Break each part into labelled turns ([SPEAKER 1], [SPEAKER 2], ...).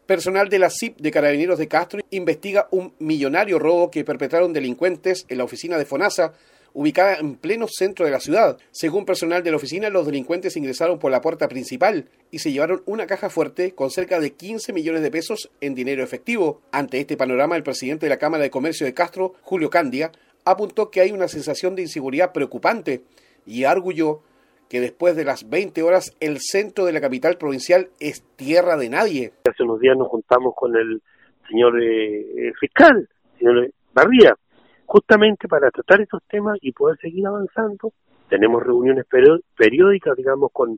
[SPEAKER 1] Personal de la CIP de Carabineros de Castro investiga un millonario robo que perpetraron delincuentes en la oficina de FONASA, ubicada en pleno centro de la ciudad. Según personal de la oficina, los delincuentes ingresaron por la puerta principal y se llevaron una caja fuerte con cerca de 15 millones de pesos en dinero efectivo. Ante este panorama, el presidente de la Cámara de Comercio de Castro, Julio Candia, apuntó que hay una sensación de inseguridad preocupante y arguyó que después de las 20 horas el centro de la capital provincial es tierra de nadie.
[SPEAKER 2] Hace unos días nos juntamos con el señor fiscal, señor Barría, justamente para tratar estos temas y poder seguir avanzando. Tenemos reuniones periódicas, digamos, con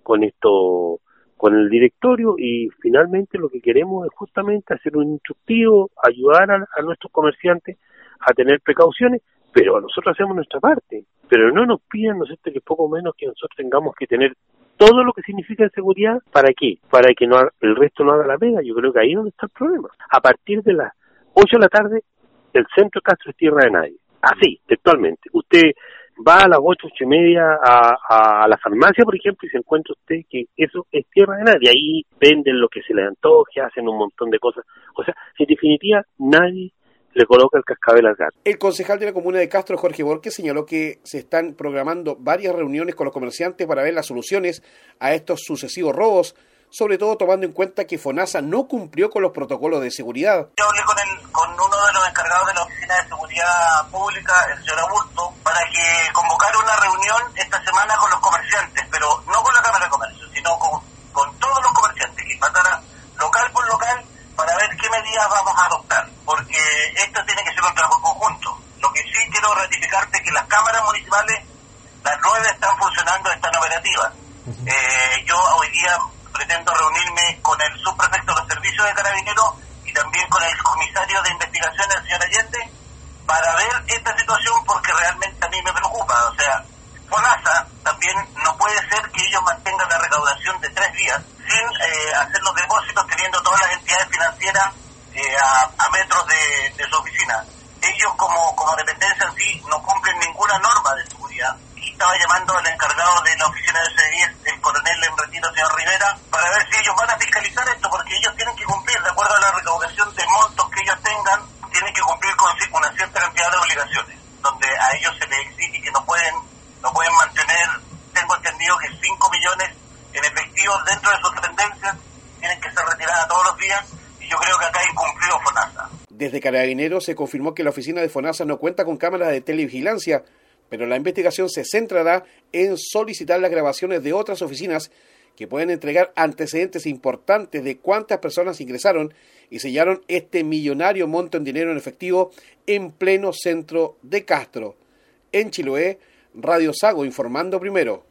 [SPEAKER 2] el directorio, y finalmente lo que queremos es justamente hacer un instructivo, ayudar a nuestros comerciantes a tener precauciones, pero nosotros hacemos nuestra parte. Pero no nos pidan, ¿no es cierto?, que poco menos que nosotros tengamos que tener todo lo que significa seguridad. ¿Para qué? Para que el resto no haga la pega. Yo creo que ahí es donde está el problema. A partir de las 8 de la tarde, el centro de Castro es tierra de nadie. Así, textualmente. Usted va a las 8:30 a la farmacia, por ejemplo, y se encuentra usted que eso es tierra de nadie. Ahí venden lo que se les antoje, hacen un montón de cosas. O sea, en definitiva, nadie le coloca el cascabel al gato.
[SPEAKER 1] El concejal de la comuna de Castro, Jorge Borges, señaló que se están programando varias reuniones con los comerciantes para ver las soluciones a estos sucesivos robos, sobre todo tomando en cuenta que FONASA no cumplió con los protocolos de seguridad.
[SPEAKER 3] Yo hablé con uno de los encargados de la Oficina de Seguridad Pública, el señor Aburto, para que convocara una reunión esta semana con los comerciantes, pero no con la Cámara de Comercio, sino con todos los comerciantes, que pasara local por local para ver qué medidas vamos a adoptar, porque esto tiene que ser un trabajo conjunto. Lo que sí quiero ratificarte es que las cámaras municipales, las 9 están funcionando, están operativas. Yo hoy día pretendo reunirme con el subprefecto de los servicios de Carabineros y también con el comisario de investigación, el señor Allende, para ver esta situación, porque realmente a mí me preocupa. O sea, FONASA también no puede ser que ellos mantengan la recaudación de 3 días sin hacer los depósitos, teniendo todas las entidades financieras a metros de su oficina. Ellos como dependencia en sí no cumplen ninguna norma de seguridad. Y estaba llamando al encargado de la oficina de C10, el coronel en retiro, señor Rivera, para ver si ellos van a fiscalizar esto, porque ellos tienen que cumplir, de acuerdo a la recaudación de montos que ellos tengan, tienen que cumplir con una cierta cantidad de obligaciones, donde a ellos se les exige que no pueden mantener, tengo entendido que 5 millones en efectivo dentro de sus dependencias, tienen que ser retiradas todos los días, y yo creo que acá incumplió FONASA.
[SPEAKER 1] Desde Carabineros se confirmó que la oficina de FONASA no cuenta con cámaras de televigilancia, pero la investigación se centrará en solicitar las grabaciones de otras oficinas que pueden entregar antecedentes importantes de cuántas personas ingresaron y sellaron este millonario monto en dinero en efectivo en pleno centro de Castro. En Chiloé, Radio Sago informando primero.